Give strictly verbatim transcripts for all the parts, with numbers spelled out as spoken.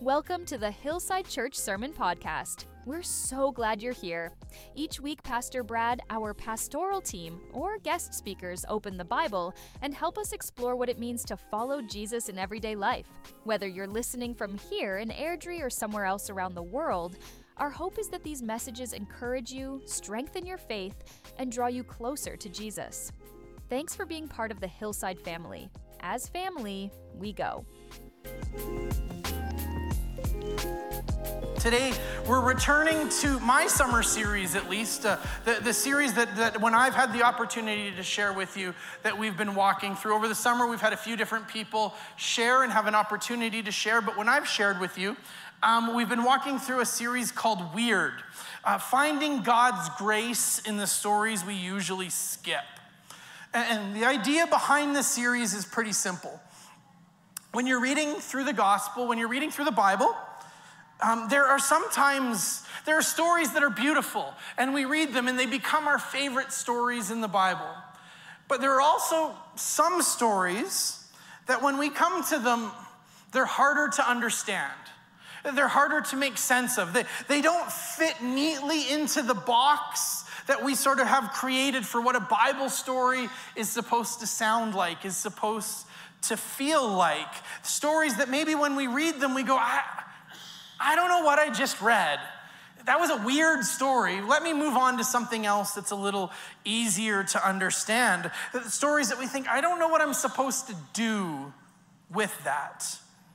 Welcome to the Hillside Church Sermon Podcast. We're so glad you're here. Each week, Pastor Brad, our pastoral team, or guest speakers open the Bible and help us explore what it means to follow Jesus in everyday life. Whether you're listening from here in Airdrie or somewhere else around the world, our hope is that these messages encourage you, strengthen your faith, and draw you closer to Jesus. Thanks for being part of the Hillside family. As family, we go. Today, we're returning to my summer series, at least, uh, the, the series that, that when I've had the opportunity to share with you that we've been walking through. Over the summer, we've had a few different people share and have an opportunity to share, but when I've shared with you, um, we've been walking through a series called Weird, uh, finding God's grace in the stories we usually skip. And, and the idea behind this series is pretty simple. When you're reading through the gospel, when you're reading through the Bible, Um, there are sometimes, there are stories that are beautiful, and we read them, and they become our favorite stories in the Bible. But there are also some stories that when we come to them, they're harder to understand. They're harder to make sense of. They, they don't fit neatly into the box that we sort of have created for what a Bible story is supposed to sound like, is supposed to feel like. Stories that maybe when we read them, we go, I... I don't know what I just read. That was a weird story. Let me move on to something else that's a little easier to understand. The stories that we think, I don't know what I'm supposed to do with that.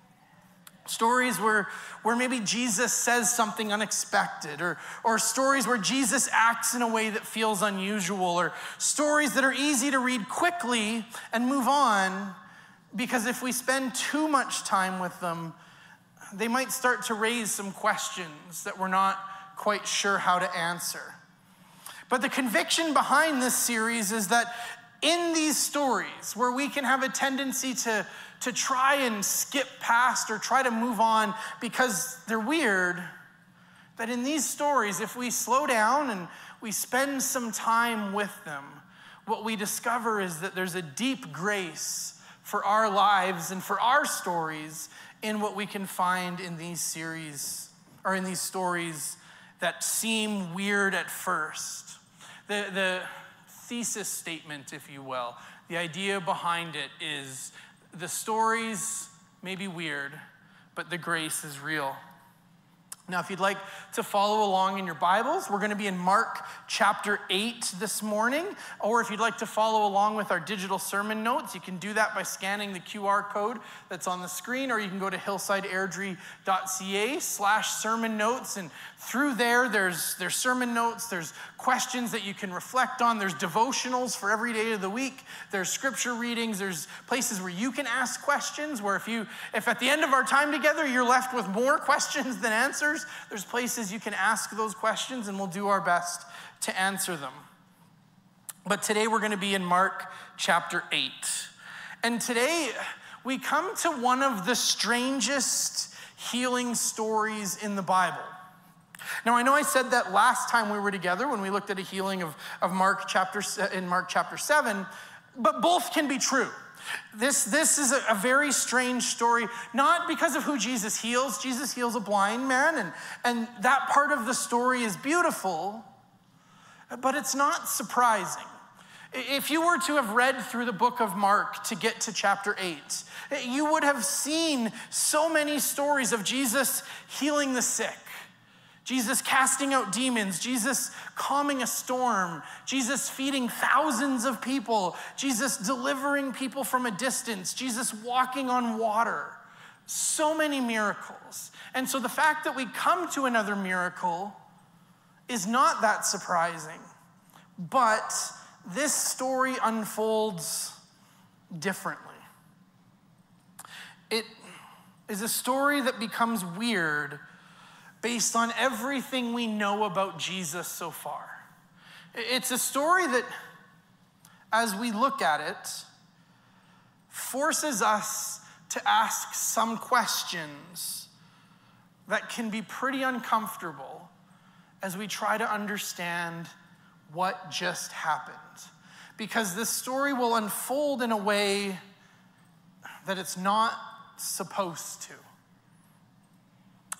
Stories where, where maybe Jesus says something unexpected, or, or stories where Jesus acts in a way that feels unusual, or stories that are easy to read quickly and move on, because if we spend too much time with them, they might start to raise some questions that we're not quite sure how to answer. But the conviction behind this series is that in these stories where we can have a tendency to, to try and skip past or try to move on because they're weird, that in these stories, if we slow down and we spend some time with them, what we discover is that there's a deep grace for our lives and for our stories in what we can find in these series, or in these stories that seem weird at first. The, the thesis statement, if you will, the idea behind it is the stories may be weird, but the grace is real. Now, if you'd like to follow along in your Bibles, we're going to be in Mark chapter eight this morning. Or if you'd like to follow along with our digital sermon notes, you can do that by scanning the Q R code that's on the screen, or you can go to hillsideairdrie.ca slash sermon notes. And through there, there's, there's sermon notes, there's questions that you can reflect on, there's devotionals for every day of the week, there's scripture readings, there's places where you can ask questions, where if you, if at the end of our time together, you're left with more questions than answers, there's places you can ask those questions, and we'll do our best to answer them. But today we're going to be in Mark chapter eight. And today we come to one of the strangest healing stories in the Bible. Now, I know I said that last time we were together when we looked at a healing of, of Mark chapter in Mark chapter seven, but both can be true. This, this is a, a very strange story, not because of who Jesus heals. Jesus heals a blind man, and, and that part of the story is beautiful, but it's not surprising. If you were to have read through the book of Mark to get to chapter eight, you would have seen so many stories of Jesus healing the sick, Jesus casting out demons, Jesus calming a storm, Jesus feeding thousands of people, Jesus delivering people from a distance, Jesus walking on water. So many miracles. And so the fact that we come to another miracle is not that surprising. But this story unfolds differently. It is a story that becomes weird based on everything we know about Jesus so far. It's a story that, as we look at it, forces us to ask some questions that can be pretty uncomfortable as we try to understand what just happened. Because this story will unfold in a way that it's not supposed to.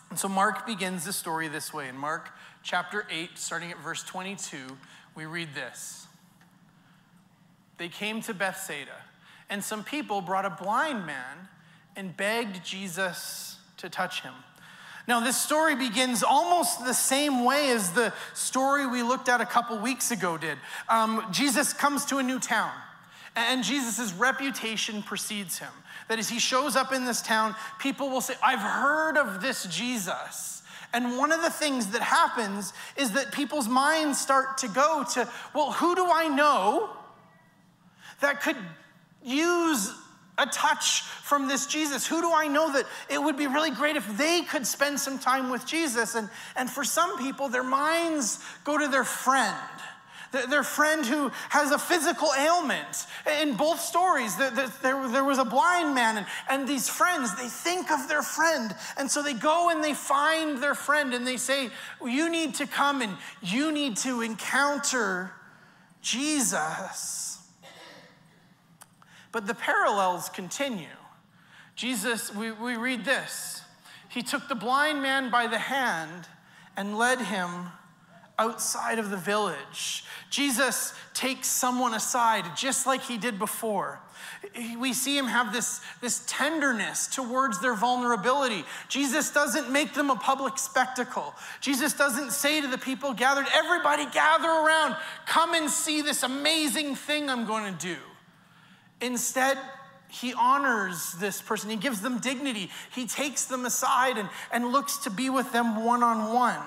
And so Mark begins the story this way. In Mark chapter eight, starting at verse twenty-two, we read this. They came to Bethsaida, and some people brought a blind man and begged Jesus to touch him. Now, this story begins almost the same way as the story we looked at a couple weeks ago did. Um, Jesus comes to a new town, and Jesus' reputation precedes him. That as he shows up in this town, people will say, I've heard of this Jesus. And one of the things that happens is that people's minds start to go to, well, who do I know that could use a touch from this Jesus? Who do I know that it would be really great if they could spend some time with Jesus? And, and for some people, their minds go to their friend. Their friend who has a physical ailment. In both stories, there, there, there was a blind man, and, and these friends, they think of their friend. And so they go and they find their friend, and they say, well, you need to come and you need to encounter Jesus. But the parallels continue. Jesus, we, we read this. He took the blind man by the hand and led him outside of the village. Jesus takes someone aside just like he did before. We see him have this, this tenderness towards their vulnerability. Jesus doesn't make them a public spectacle. Jesus doesn't say to the people gathered, everybody gather around, come and see this amazing thing I'm going to do. Instead, he honors this person. He gives them dignity. He takes them aside and, and looks to be with them one-on-one.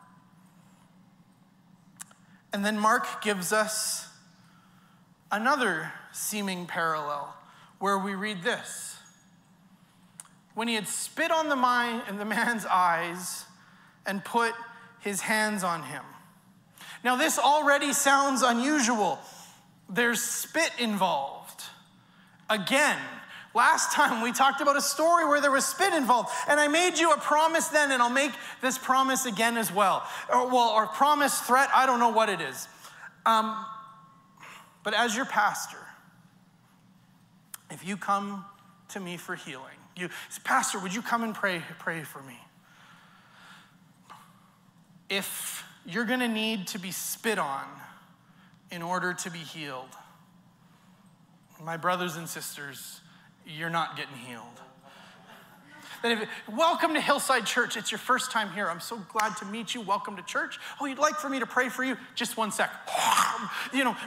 And then Mark gives us another seeming parallel where we read this. When he had spit on the, mind, in the man's eyes and put his hands on him. Now this already sounds unusual. There's spit involved. Again, last time we talked about a story where there was spit involved, and I made you a promise then, and I'll make this promise again as well. Or, well, or promise, threat, I don't know what it is. Um, but as your pastor, if you come to me for healing, you, Pastor, would you come and pray, pray for me? If you're gonna need to be spit on in order to be healed, my brothers and sisters, you're not getting healed. That if, welcome to Hillside Church. It's your first time here. I'm so glad to meet you. Welcome to church. Oh, you'd like for me to pray for you? Just one sec. You know.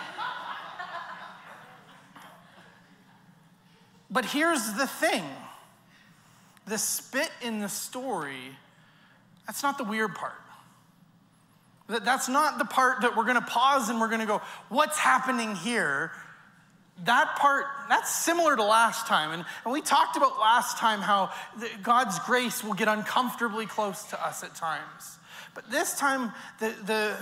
But here's the thing. The spit in the story, that's not the weird part. That's not the part that we're going to pause and we're going to go, what's happening here? That part, that's similar to last time. And, and we talked about last time how the, God's grace will get uncomfortably close to us at times. But this time, the, the,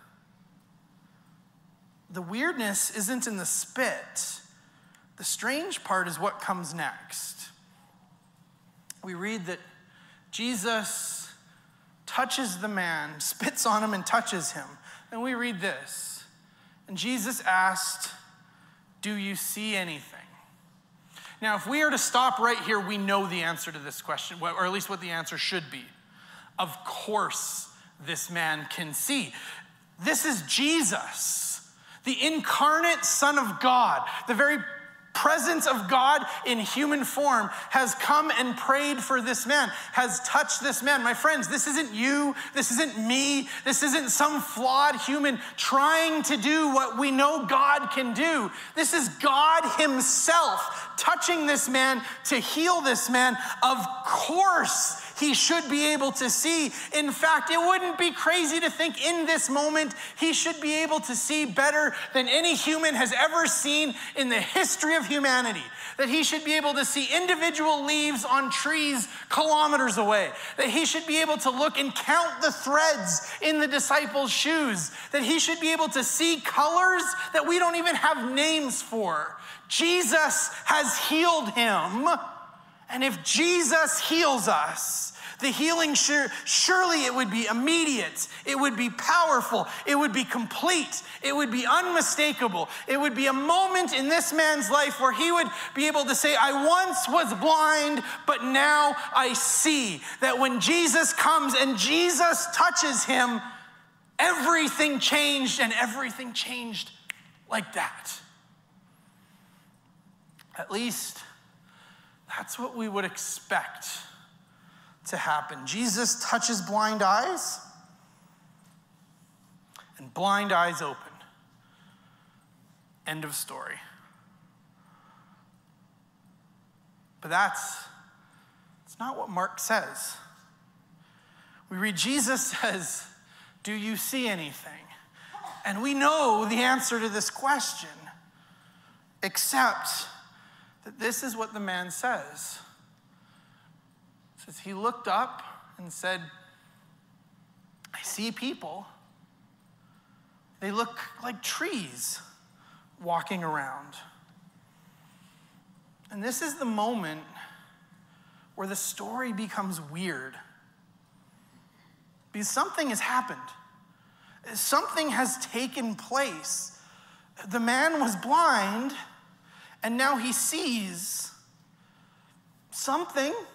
the weirdness isn't in the spit. The strange part is what comes next. We read that Jesus touches the man, spits on him and touches him. And we read this. And Jesus asked, do you see anything? Now, if we are to stop right here, we know the answer to this question, or at least what the answer should be. Of course, this man can see. This is Jesus, the incarnate Son of God, the very presence of God in human form has come and prayed for this man, has touched this man. My friends, this isn't you, this isn't me, this isn't some flawed human trying to do what we know God can do. This is God himself touching this man to heal this man. Of course, he should be able to see. In fact, it wouldn't be crazy to think in this moment he should be able to see better than any human has ever seen in the history of humanity. That he should be able to see individual leaves on trees kilometers away. That he should be able to look and count the threads in the disciples' shoes. That he should be able to see colors that we don't even have names for. Jesus has healed him. And if Jesus heals us, The healing, sure, surely it would be immediate. It would be powerful. It would be complete. It would be unmistakable. It would be a moment in this man's life where he would be able to say, I once was blind, but now I see. That when Jesus comes and Jesus touches him, everything changed, and everything changed like that. At least that's what we would expect to happen. Jesus touches blind eyes, and blind eyes open. End of story. But that's, that's not what Mark says. We read, Jesus says, do you see anything? And we know the answer to this question, except that this is what the man says. It says he looked up and said, I see people. They look like trees walking around. And this is the moment where the story becomes weird. Because something has happened. Something has taken place. The man was blind, and now he sees something.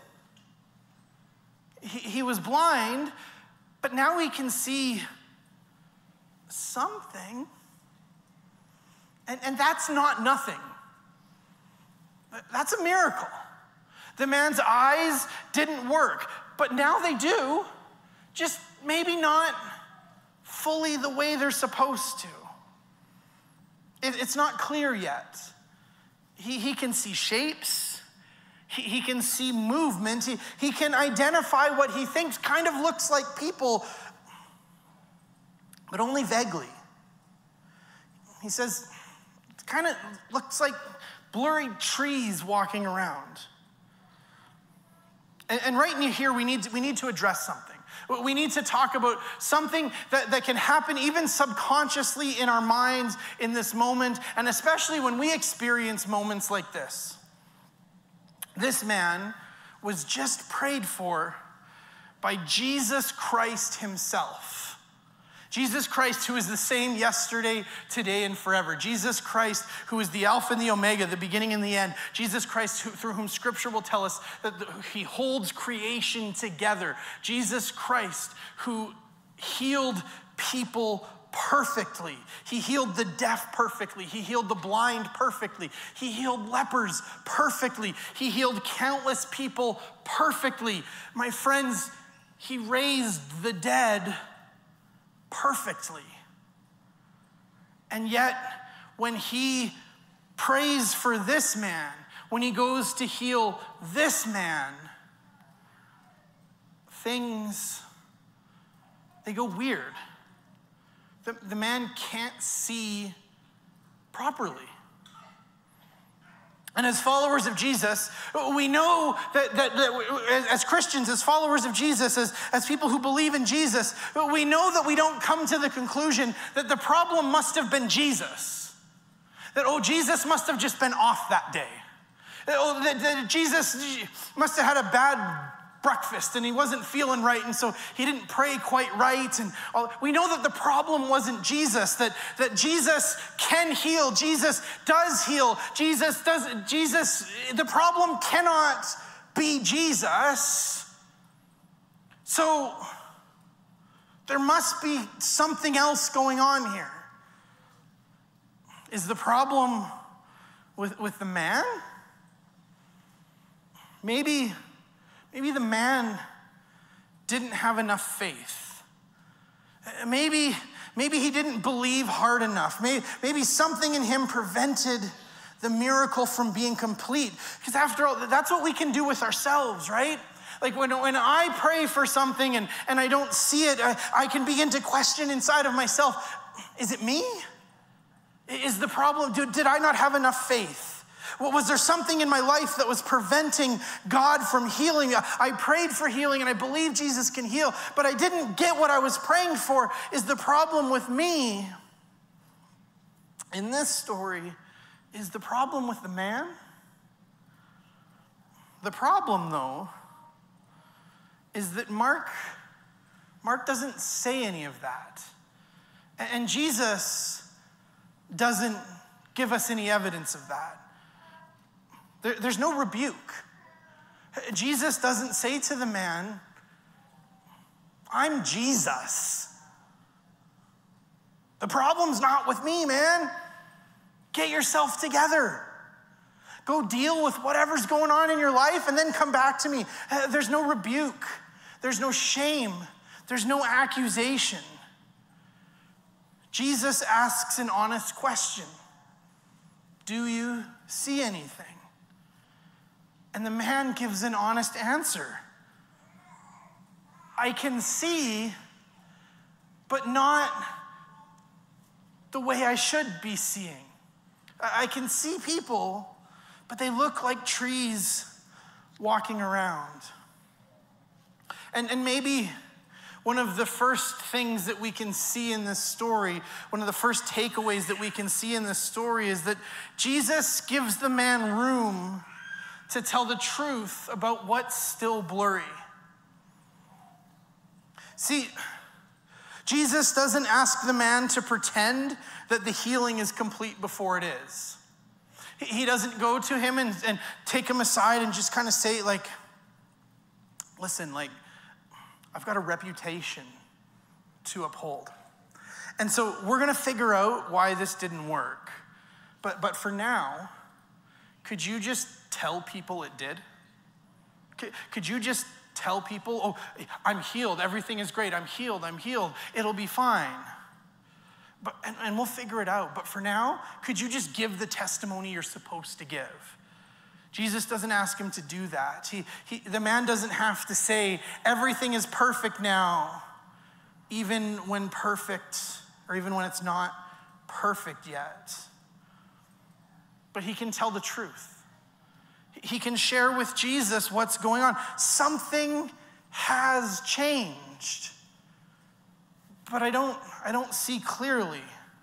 He, he was blind, but now he can see something. And, and that's not nothing. That's a miracle. The man's eyes didn't work, but now they do, just maybe not fully the way they're supposed to. It, it's not clear yet. He, he can see shapes. He, he can see movement. He, he can identify what he thinks kind of looks like people, but only vaguely. He says, it kind of looks like blurry trees walking around. And, and right in here, we need to, we need to address something. We need to talk about something that, that can happen even subconsciously in our minds in this moment, and especially when we experience moments like this. This man was just prayed for by Jesus Christ himself. Jesus Christ, who is the same yesterday, today, and forever. Jesus Christ, who is the Alpha and the Omega, the beginning and the end. Jesus Christ, who, through whom Scripture will tell us that the, he holds creation together. Jesus Christ, who healed people perfectly. He healed the deaf perfectly. He healed the blind perfectly. He healed lepers perfectly. He healed countless people perfectly. My friends, he raised the dead perfectly. And yet, when he prays for this man, when he goes to heal this man, things, they go weird. The, the man can't see properly. And as followers of Jesus, we know that, that, that as Christians, as followers of Jesus, as, as people who believe in Jesus, we know that we don't come to the conclusion that the problem must have been Jesus. That, oh, Jesus must have just been off that day. That, oh, that, that Jesus must have had a bad breakfast and he wasn't feeling right, and so he didn't pray quite right. And all, we know that the problem wasn't Jesus, that, that Jesus can heal, Jesus does heal, Jesus does, Jesus, the problem cannot be Jesus. So there must be something else going on here. Is the problem with, with the man? Maybe Maybe the man didn't have enough faith. Maybe, maybe he didn't believe hard enough. Maybe, maybe something in him prevented the miracle from being complete. Because after all, that's what we can do with ourselves, right? Like when, when I pray for something and, and I don't see it, I, I can begin to question inside of myself, is it me? Is the problem, did, did I not have enough faith? Was there something in my life that was preventing God from healing? I prayed for healing and I believe Jesus can heal, but I didn't get what I was praying for. Is the problem with me? In this story, is the problem with the man? The problem, though, is that Mark, Mark doesn't say any of that. And Jesus doesn't give us any evidence of that. There, there's no rebuke. Jesus doesn't say to the man, I'm Jesus. The problem's not with me, man. Get yourself together. Go deal with whatever's going on in your life and then come back to me. There's no rebuke. There's no shame. There's no accusation. Jesus asks an honest question. Do you see anything? And the man gives an honest answer. I can see, but not the way I should be seeing. I can see people, but they look like trees walking around. And, and maybe one of the first things that we can see in this story, one of the first takeaways that we can see in this story is that Jesus gives the man room to tell the truth about what's still blurry. See, Jesus doesn't ask the man to pretend that the healing is complete before it is. He doesn't go to him and, and take him aside and just kind of say, like, listen, like, I've got a reputation to uphold. And so we're gonna figure out why this didn't work. But, but for now, could you just tell people it did? Could, could you just tell people, oh, I'm healed, everything is great, I'm healed, I'm healed, it'll be fine. But, and, and we'll figure it out. But for now, could you just give the testimony you're supposed to give? Jesus doesn't ask him to do that. He, he, the man doesn't have to say, everything is perfect now, even when perfect, or even when it's not perfect yet. But he can tell the truth. He can share with Jesus what's going on. Something has changed, but I don't, I don't see clearly.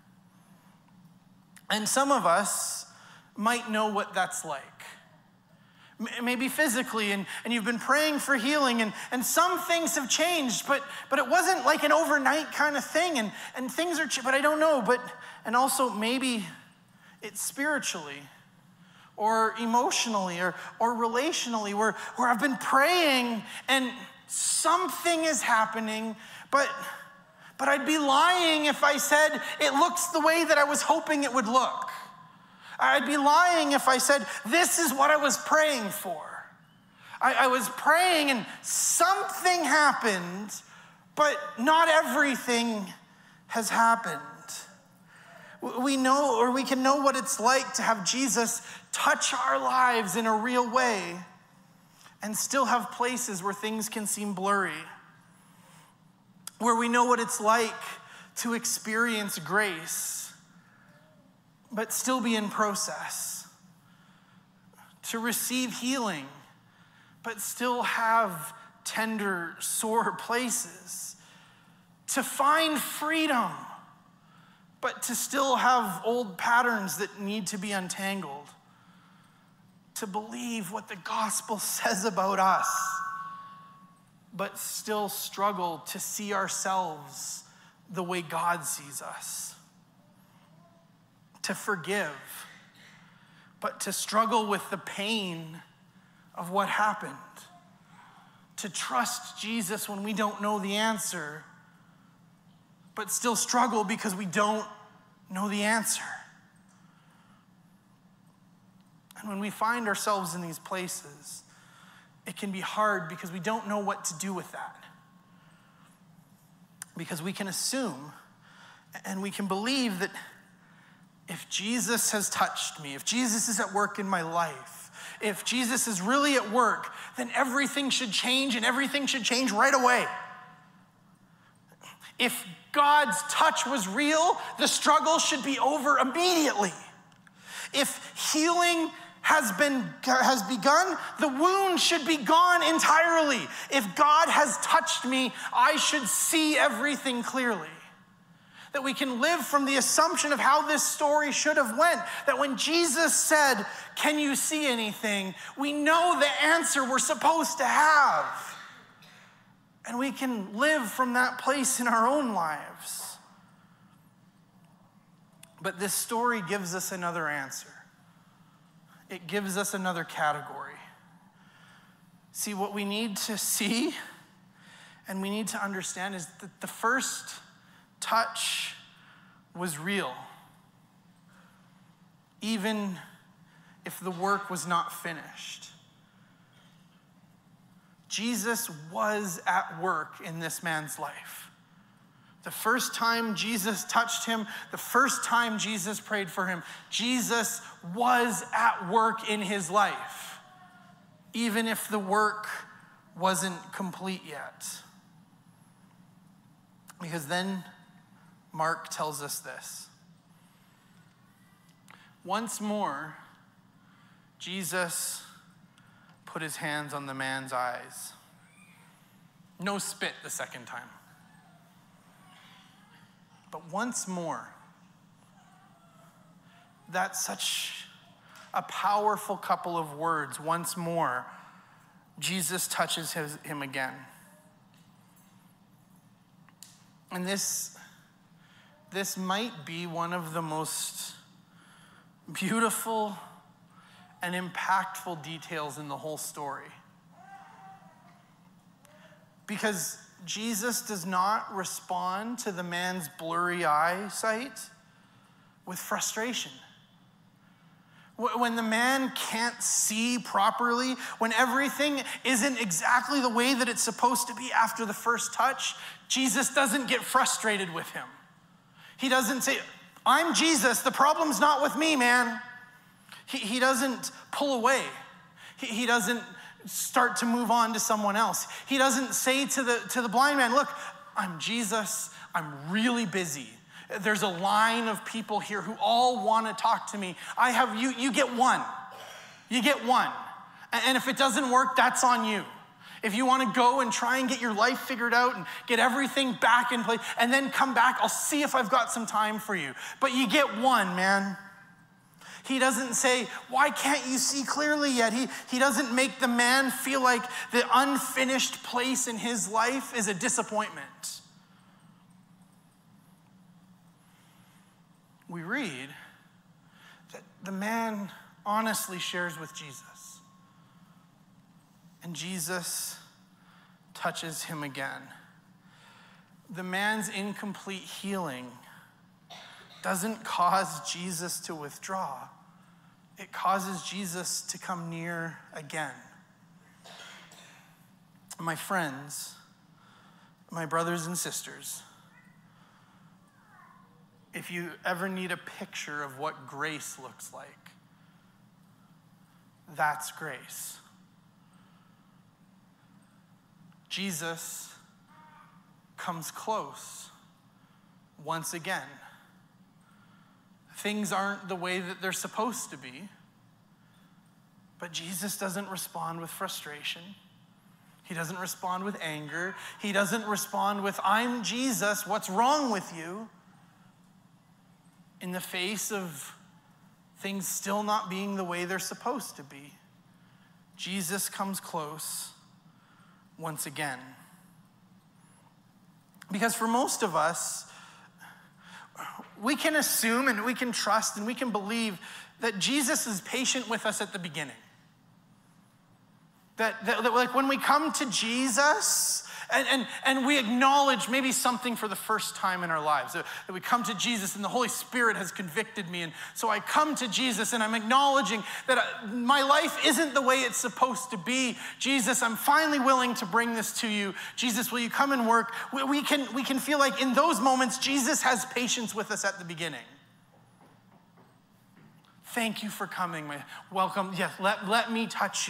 And some of us might know what that's like. Maybe physically, and, and you've been praying for healing, and, and some things have changed, but but it wasn't like an overnight kind of thing, and, and things are, but I don't know, but, and also maybe it's spiritually, or emotionally, or, or relationally, where, where I've been praying, and something is happening, but, but I'd be lying if I said it looks the way that I was hoping it would look. I'd be lying if I said, this is what I was praying for. I, I was praying and something happened, but not everything has happened. We know, or we can know what it's like to have Jesus touch our lives in a real way and still have places where things can seem blurry, where we know what it's like to experience grace but still be in process, to receive healing, but still have tender, sore places, to find freedom, but to still have old patterns that need to be untangled, to believe what the gospel says about us, but still struggle to see ourselves the way God sees us. To forgive, but to struggle with the pain of what happened. To trust Jesus when we don't know the answer, but still struggle because we don't know the answer. And when we find ourselves in these places, it can be hard because we don't know what to do with that. Because we can assume and we can believe that if Jesus has touched me, if Jesus is at work in my life, if Jesus is really at work, then everything should change and everything should change right away. If God's touch was real, the struggle should be over immediately. If healing has been has begun, the wound should be gone entirely. If God has touched me, I should see everything clearly. That we can live from the assumption of how this story should have went. That when Jesus said, can you see anything? We know the answer we're supposed to have. And we can live from that place in our own lives. But this story gives us another answer. It gives us another category. See, what we need to see and we need to understand is that the first touch was real, even if the work was not finished. Jesus was at work in this man's life. The first time Jesus touched him, the first time Jesus prayed for him, Jesus was at work in his life, even if the work wasn't complete yet. Because then Mark tells us this. Once more, Jesus put his hands on the man's eyes. No spit the second time. But once more, that's such a powerful couple of words. Once more, Jesus touches his, him again. And this, this might be one of the most beautiful and impactful details in the whole story. Because Jesus does not respond to the man's blurry eyesight with frustration. When the man can't see properly, when everything isn't exactly the way that it's supposed to be after the first touch, Jesus doesn't get frustrated with him. He doesn't say, I'm Jesus, the problem's not with me, man. He, he doesn't pull away. He, he doesn't start to move on to someone else. He doesn't say to the, to the blind man, look, I'm Jesus, I'm really busy. There's a line of people here who all want to talk to me. I have you, you get one. You get one. And if it doesn't work, that's on you. If you want to go and try and get your life figured out and get everything back in place and then come back, I'll see if I've got some time for you. But you get one, man. He doesn't say, why can't you see clearly yet? He, he doesn't make the man feel like the unfinished place in his life is a disappointment. We read that the man honestly shares with Jesus. And Jesus touches him again. The man's incomplete healing doesn't cause Jesus to withdraw. It causes Jesus to come near again. My friends, my brothers and sisters, if you ever need a picture of what grace looks like, that's grace. Jesus comes close once again. Things aren't the way that they're supposed to be, but Jesus doesn't respond with frustration. He doesn't respond with anger. He doesn't respond with, I'm Jesus, what's wrong with you? In the face of things still not being the way they're supposed to be, Jesus comes close once again. Because for most of us, we can assume and we can trust and we can believe that Jesus is patient with us at the beginning. That, that, that like when we come to Jesus and, and, and we acknowledge maybe something for the first time in our lives, that, that we come to Jesus and the Holy Spirit has convicted me, and so I come to Jesus and I'm acknowledging that my life isn't the way it's supposed to be. Jesus, I'm finally willing to bring this to you. Jesus, will you come and work? We, we can, we can feel like in those moments, Jesus has patience with us at the beginning. Thank you for coming. My, welcome. Yes, let, let me touch you.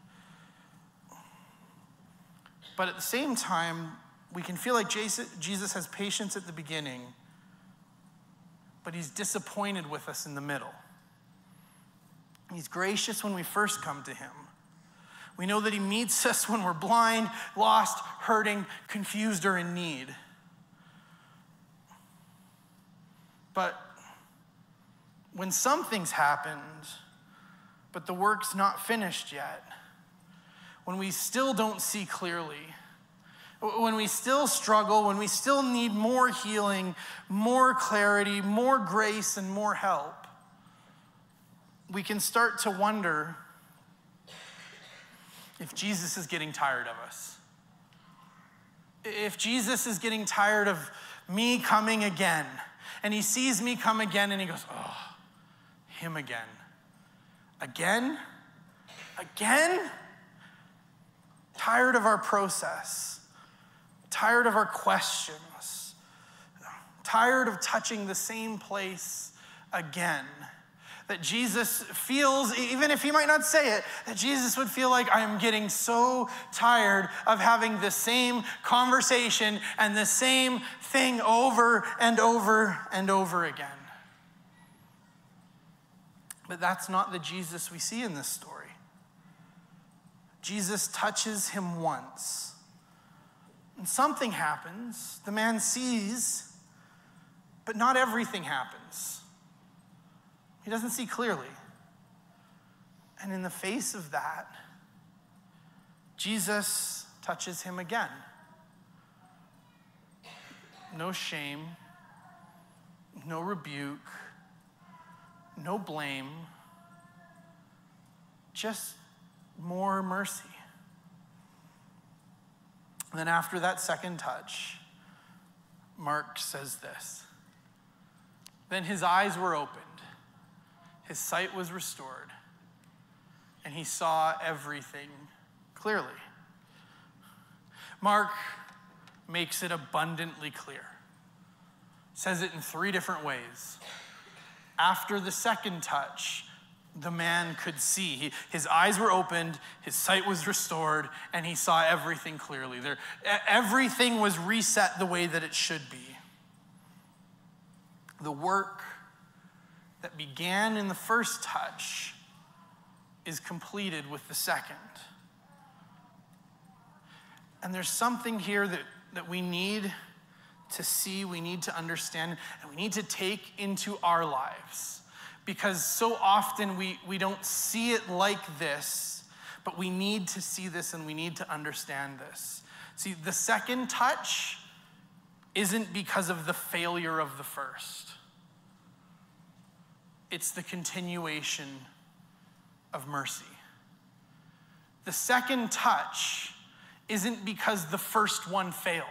But at the same time, we can feel like Jesus has patience at the beginning, but he's disappointed with us in the middle. He's gracious when we first come to him. We know that he meets us when we're blind, lost, hurting, confused, or in need. But when something's happened, but the work's not finished yet, when we still don't see clearly, when we still struggle, when we still need more healing, more clarity, more grace, and more help, we can start to wonder if Jesus is getting tired of us. If Jesus is getting tired of me coming again, and he sees me come again, and he goes, oh, him again. Again? Again? Tired of our process. Tired of our questions. Tired of touching the same place again. That Jesus feels, even if he might not say it, that Jesus would feel like, I am getting so tired of having the same conversation and the same thing over and over and over again. But that's not the Jesus we see in this story. Jesus touches him once. And something happens. The man sees, but not everything happens. He doesn't see clearly. And in the face of that, Jesus touches him again. No shame, no rebuke, no blame, just more mercy. And then after that second touch, Mark says this. Then his eyes were opened, his sight was restored, and he saw everything clearly. Mark makes it abundantly clear. Says it in three different ways. After the second touch, the man could see. He, his eyes were opened, his sight was restored, and he saw everything clearly. There, everything was reset the way that it should be. The work that began in the first touch is completed with the second. And there's something here that, that we need to see, we need to understand, and we need to take into our lives. Because so often we, we don't see it like this, but we need to see this and we need to understand this. See, the second touch isn't because of the failure of the first. It's the continuation of mercy. The second touch isn't because the first one failed.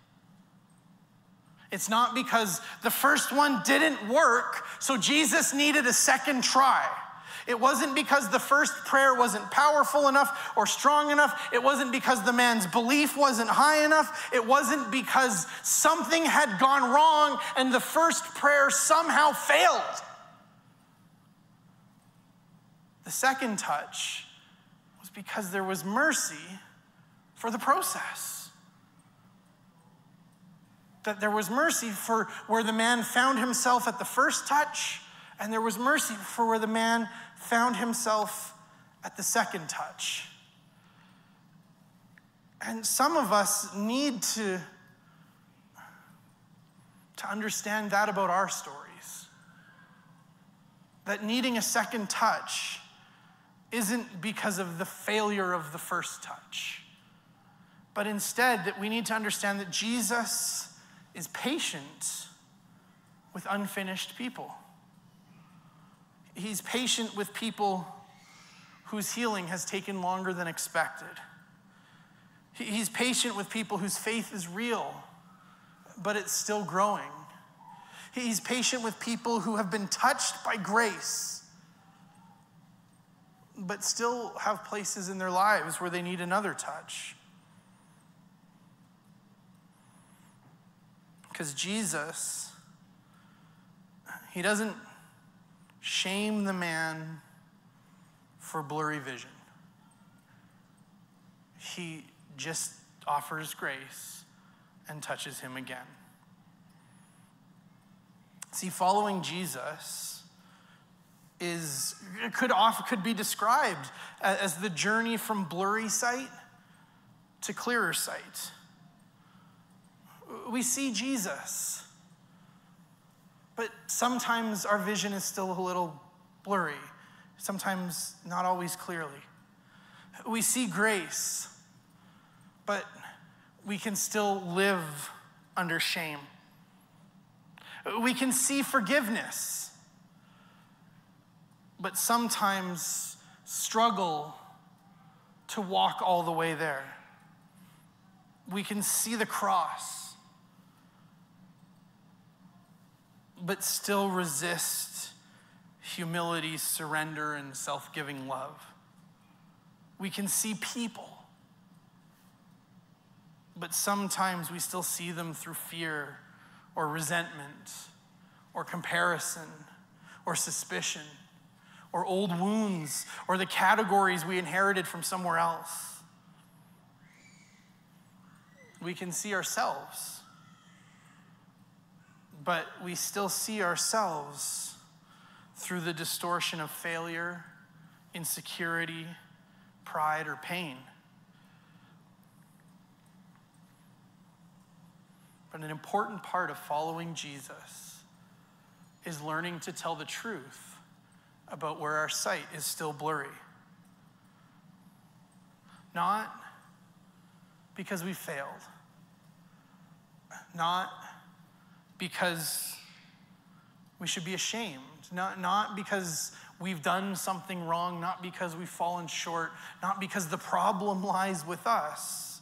It's not because the first one didn't work, so Jesus needed a second try. It wasn't because the first prayer wasn't powerful enough or strong enough. It wasn't because the man's belief wasn't high enough. It wasn't because something had gone wrong and the first prayer somehow failed. The second touch was because there was mercy for the process. That there was mercy for where the man found himself at the first touch, and there was mercy for where the man found himself at the second touch. And some of us need to, to understand that about our stories. That needing a second touch isn't because of the failure of the first touch, but instead that we need to understand that Jesus is patient with unfinished people. He's patient with people whose healing has taken longer than expected. He's patient with people whose faith is real, but it's still growing. He's patient with people who have been touched by grace, but still have places in their lives where they need another touch. Because Jesus, he doesn't shame the man for blurry vision. He just offers grace and touches him again. See, following Jesus is could often could be described as the journey from blurry sight to clearer sight. We see Jesus, but sometimes our vision is still a little blurry, sometimes not always clearly. We see grace, but we can still live under shame. We can see forgiveness, but sometimes struggle to walk all the way there. We can see the cross, but still resist humility, surrender, and self-giving love. We can see people, but sometimes we still see them through fear or resentment or comparison or suspicion or old wounds or the categories we inherited from somewhere else. We can see ourselves, but we still see ourselves through the distortion of failure, insecurity, pride, or pain. But an important part of following Jesus is learning to tell the truth about where our sight is still blurry. Not because we failed, not because we should be ashamed, not, not because we've done something wrong, not because we've fallen short, not because the problem lies with us,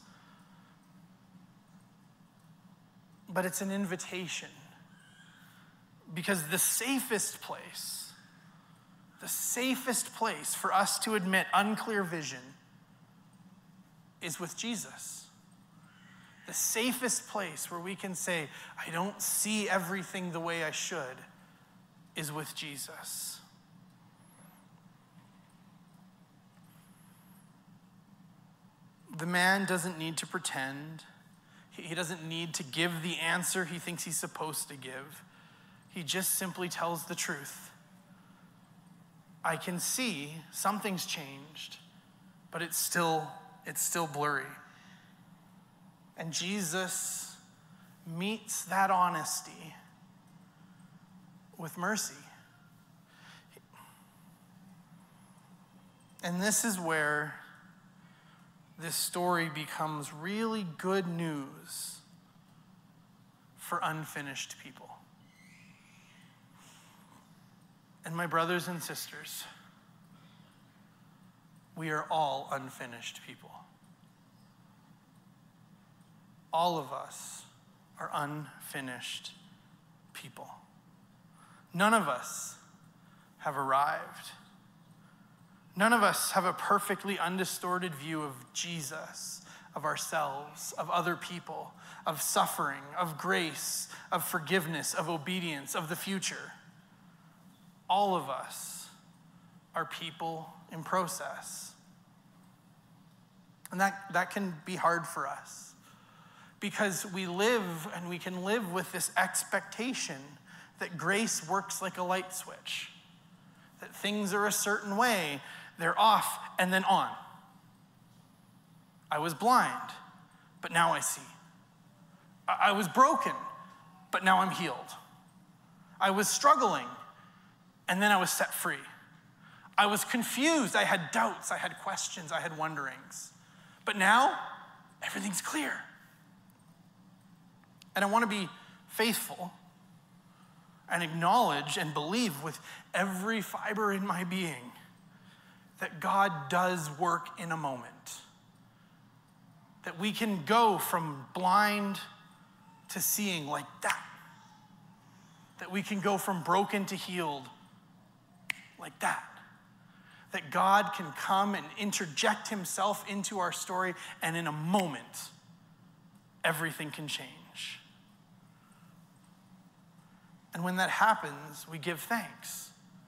but it's an invitation. Because the safest place, the safest place for us to admit unclear vision is with Jesus. The safest place where we can say, I don't see everything the way I should, is with Jesus. The man doesn't need to pretend. He doesn't need to give the answer he thinks he's supposed to give. He just simply tells the truth. I can see something's changed, but it's still, it's still blurry. And Jesus meets that honesty with mercy. And this is where this story becomes really good news for unfinished people. And my brothers and sisters, we are all unfinished people. All of us are unfinished people. None of us have arrived. None of us have a perfectly undistorted view of Jesus, of ourselves, of other people, of suffering, of grace, of forgiveness, of obedience, of the future. All of us are people in process. And that, that can be hard for us because we live and we can live with this expectation that grace works like a light switch, that things are a certain way, they're off and then on. I was blind, but now I see. I, I was broken, but now I'm healed. I was struggling, and then I was set free. I was confused, I had doubts, I had questions, I had wonderings. But now, everything's clear. And I want to be faithful and acknowledge and believe with every fiber in my being that God does work in a moment. That we can go from blind to seeing like that. That we can go from broken to healed like that. That God can come and interject himself into our story, and in a moment, everything can change. And when that happens, we give thanks.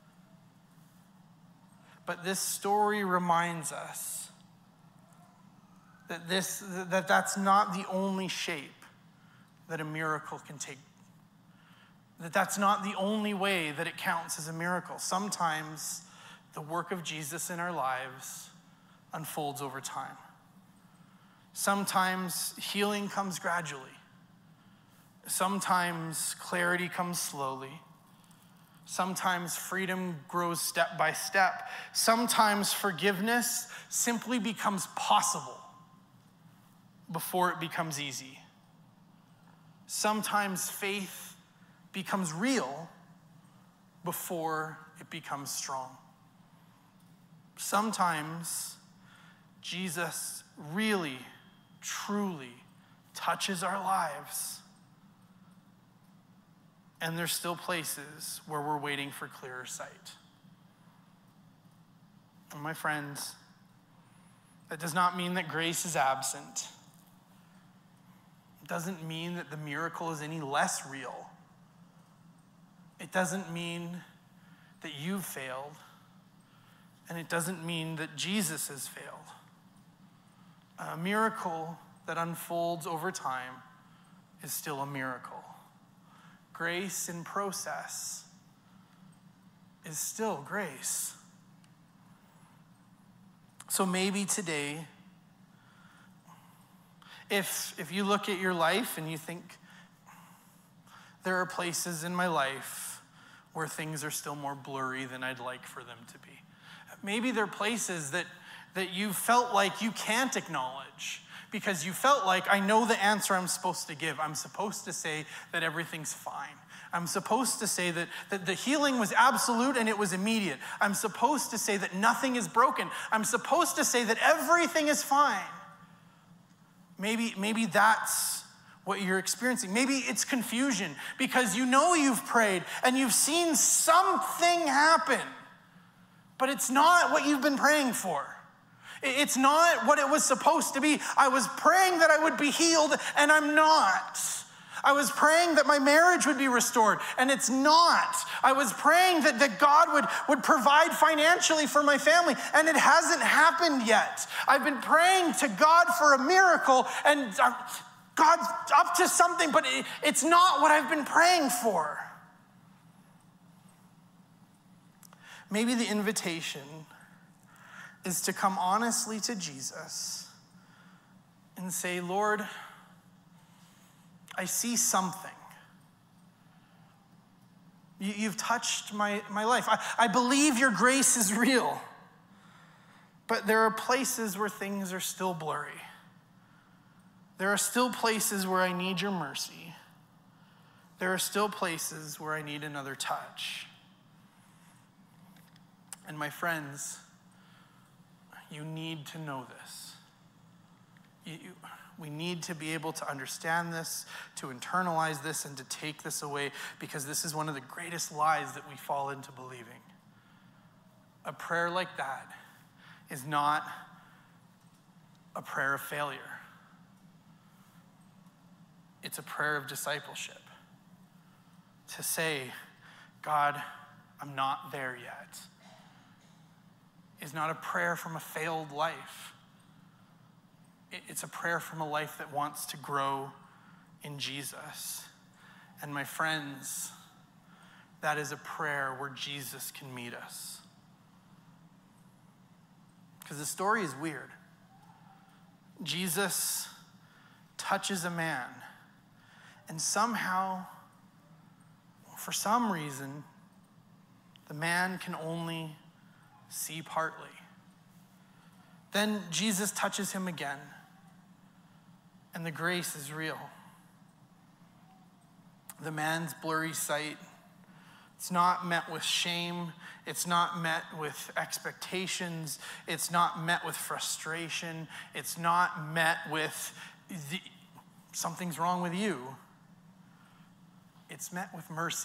But this story reminds us that this that that's not the only shape that a miracle can take. That that's not the only way that it counts as a miracle. Sometimes the work of Jesus in our lives unfolds over time. Sometimes healing comes gradually. Sometimes clarity comes slowly. Sometimes freedom grows step by step. Sometimes forgiveness simply becomes possible before it becomes easy. Sometimes faith becomes real before it becomes strong. Sometimes Jesus really, truly touches our lives, and there's still places where we're waiting for clearer sight. And my friends, that does not mean that grace is absent. It doesn't mean that the miracle is any less real. It doesn't mean that you've failed, and it doesn't mean that Jesus has failed. A miracle that unfolds over time is still a miracle. Grace in process is still grace. So maybe today, if, if you look at your life and you think, there are places in my life where things are still more blurry than I'd like for them to be. Maybe there are places that, that you felt like you can't acknowledge because you felt like, I know the answer I'm supposed to give. I'm supposed to say that everything's fine. I'm supposed to say that, that the healing was absolute and it was immediate. I'm supposed to say that nothing is broken. I'm supposed to say that everything is fine. Maybe, maybe that's what you're experiencing. Maybe it's confusion because you know you've prayed and you've seen something happen, but it's not what you've been praying for. It's not what it was supposed to be. I was praying that I would be healed, and I'm not. I was praying that my marriage would be restored, and it's not. I was praying that, that God would, would provide financially for my family, and it hasn't happened yet. I've been praying to God for a miracle, and God's up to something, but it, it's not what I've been praying for. Maybe the invitation is to come honestly to Jesus and say, Lord, I see something. You, you've touched my, my life. I, I believe your grace is real, but there are places where things are still blurry. There are still places where I need your mercy. There are still places where I need another touch. And my friends, you need to know this. You, you, we need to be able to understand this, to internalize this, and to take this away, because this is one of the greatest lies that we fall into believing. A prayer like that is not a prayer of failure. It's a prayer of discipleship. To say, God, I'm not there yet, is not a prayer from a failed life. It's a prayer from a life that wants to grow in Jesus. And my friends, that is a prayer where Jesus can meet us. Because the story is weird. Jesus touches a man, and somehow, for some reason, the man can only see partly. Then Jesus touches him again, and the grace is real. The man's blurry sight, it's not met with shame. It's not met with expectations. It's not met with frustration. It's not met with the, something's wrong with you. It's met with mercy.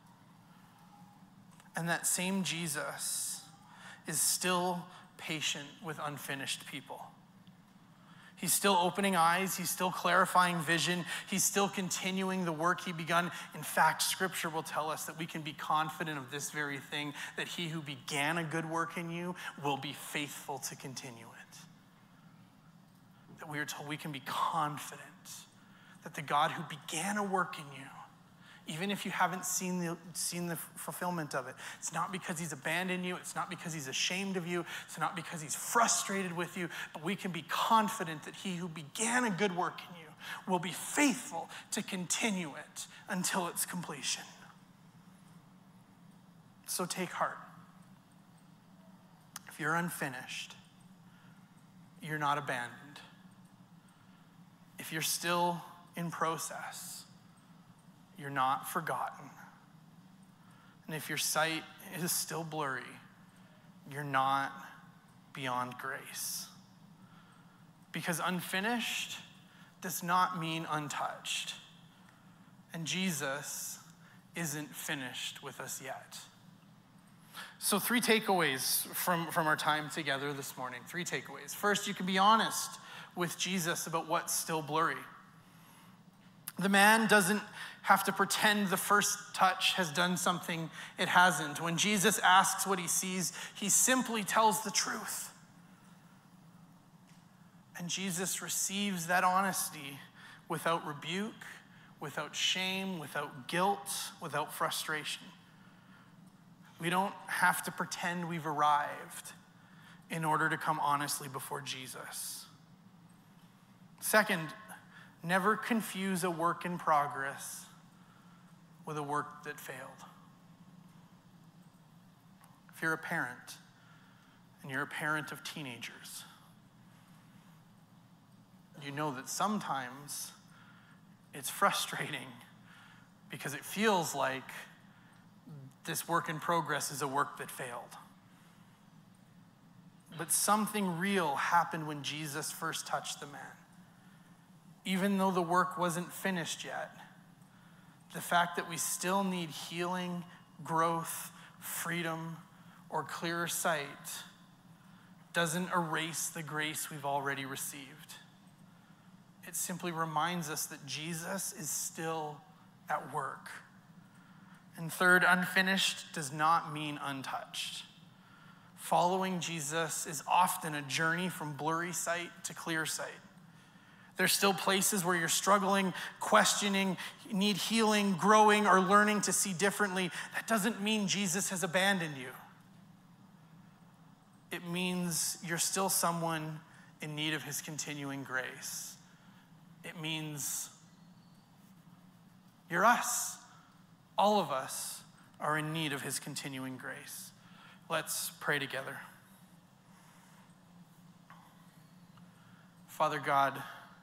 And that same Jesus is still patient with unfinished people. He's still opening eyes. He's still clarifying vision. He's still continuing the work he begun. In fact, Scripture will tell us that we can be confident of this very thing, that he who began a good work in you will be faithful to continue it. That we are told we can be confident that the God who began a work in you, even if you haven't seen the, seen the fulfillment of it, it's not because he's abandoned you. It's not because he's ashamed of you. It's not because he's frustrated with you. But we can be confident that he who began a good work in you will be faithful to continue it until its completion. So take heart. If you're unfinished, you're not abandoned. if you're still in process, you're not forgotten. And if your sight is still blurry, you're not beyond grace. Because unfinished does not mean untouched. And Jesus isn't finished with us yet. So three takeaways from, from our time together this morning. Three takeaways. First, you can be honest with Jesus about what's still blurry. The man doesn't have to pretend the first touch has done something it hasn't. When Jesus asks what he sees, he simply tells the truth. And Jesus receives that honesty without rebuke, without shame, without guilt, without frustration. We don't have to pretend we've arrived in order to come honestly before Jesus. Second, never confuse a work in progress with a work that failed. If you're a parent, and you're a parent of teenagers, you know that sometimes it's frustrating because it feels like this work in progress is a work that failed. But something real happened when Jesus first touched the man. Even though the work wasn't finished yet, the fact that we still need healing, growth, freedom, or clearer sight doesn't erase the grace we've already received. It simply reminds us that Jesus is still at work. And third, unfinished does not mean untouched. Following Jesus is often a journey from blurry sight to clear sight. There's still places where you're struggling, questioning, need healing, growing, or learning to see differently. That doesn't mean Jesus has abandoned you. It means you're still someone in need of his continuing grace. It means you're us. All of us are in need of his continuing grace. Let's pray together. Father God,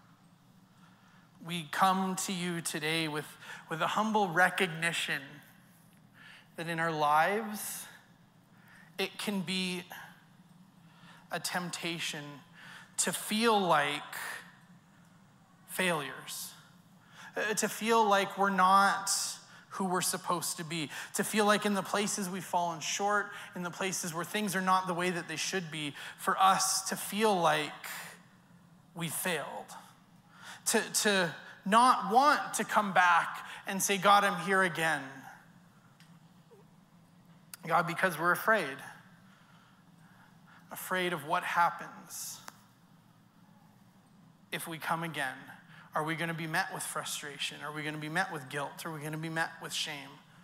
we come to you today with, with a humble recognition that in our lives, it can be a temptation to feel like failures, to feel like we're not who we're supposed to be, to feel like in the places we've fallen short, in the places where things are not the way that they should be, for us to feel like we failed, to, to not want to come back and say, God, I'm here again. God, because we're afraid, afraid of what happens if we come again. Are we going to be met with frustration? Are we going to be met with guilt? Are we going to be met with shame?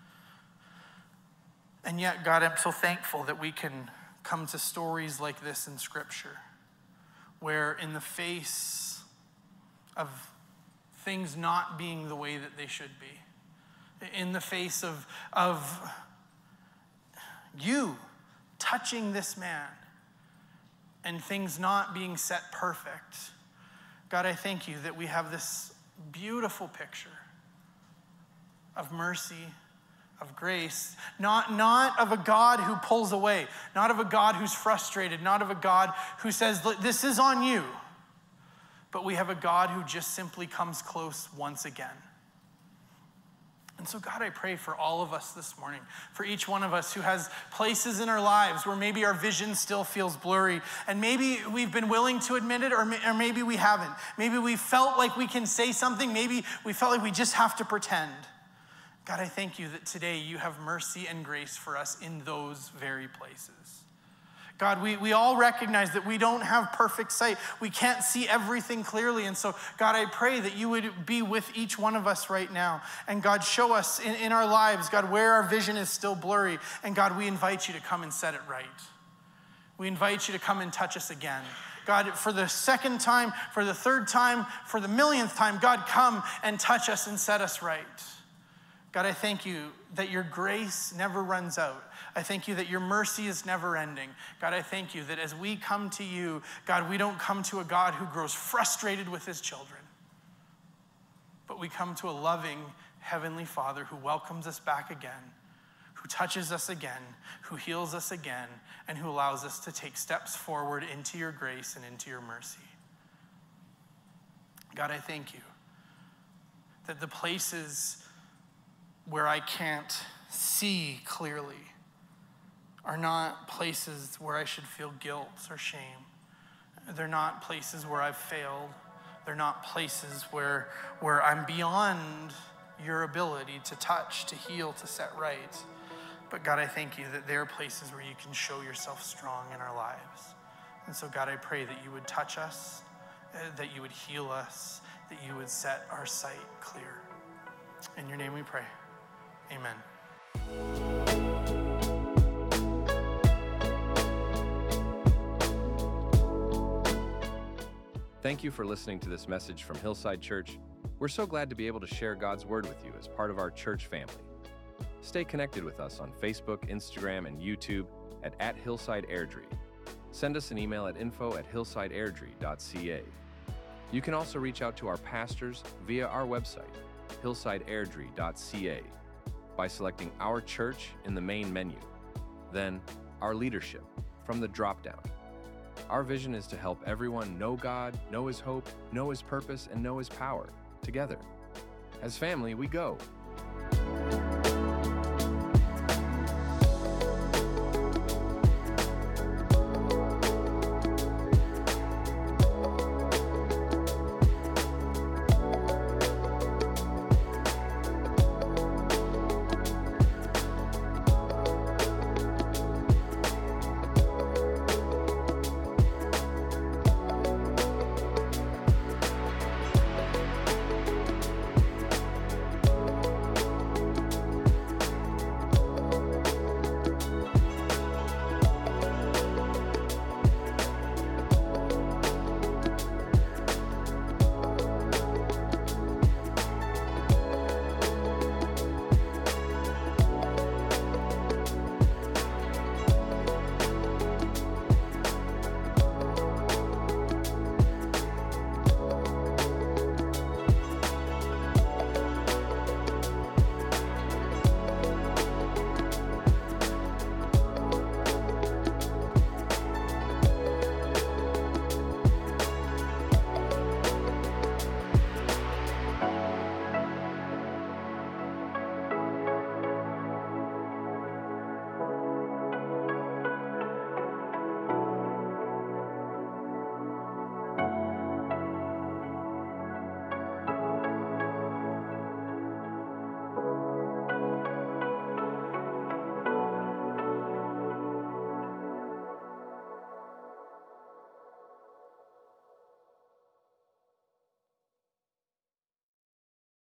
And yet, God, I'm so thankful that we can come to stories like this in Scripture, where in the face of things not being the way that they should be, in the face of, of you touching this man and things not being set perfect, God, I thank you that we have this beautiful picture of mercy, of grace, not, not of a God who pulls away, not of a God who's frustrated, not of a God who says, this is on you, but we have a God who just simply comes close once again. And so, God, I pray for all of us this morning, for each one of us who has places in our lives where maybe our vision still feels blurry, and maybe we've been willing to admit it, or, or maybe we haven't. Maybe we felt like we can say something. Maybe we felt like we just have to pretend. God, I thank you that today you have mercy and grace for us in those very places. God, we, we all recognize that we don't have perfect sight. We can't see everything clearly. And so, God, I pray that you would be with each one of us right now. And God, show us in, in our lives, God, where our vision is still blurry. And God, we invite you to come and set it right. We invite you to come and touch us again. God, for the second time, for the third time, for the millionth time, God, come and touch us and set us right. God, I thank you that your grace never runs out. I thank you that your mercy is never ending. God, I thank you that as we come to you, God, we don't come to a God who grows frustrated with his children. but we come to a loving Heavenly Father who welcomes us back again, who touches us again, who heals us again, and who allows us to take steps forward into your grace and into your mercy. God, I thank you that the places where I can't see clearly are not places where I should feel guilt or shame. They're not places where I've failed. They're not places where, where I'm beyond your ability to touch, to heal, to set right. But God, I thank you that there are places where you can show yourself strong in our lives. And so God, I pray that you would touch us, uh, that you would heal us, that you would set our sight clear. In your name we pray. Amen. Thank you for listening to this message from Hillside Church. We're so glad to be able to share God's Word with you as part of our church family. Stay connected with us on Facebook, Instagram, and YouTube at, at Hillside Airdrie. Send us an email at info at hillsideairdrie dot c a. You can also reach out to our pastors via our website, hillsideairdrie dot c a, by selecting Our Church in the main menu. Then, Our Leadership from the drop-down. Our vision is to help everyone know God, know His hope, know His purpose, and know His power together. As family, we go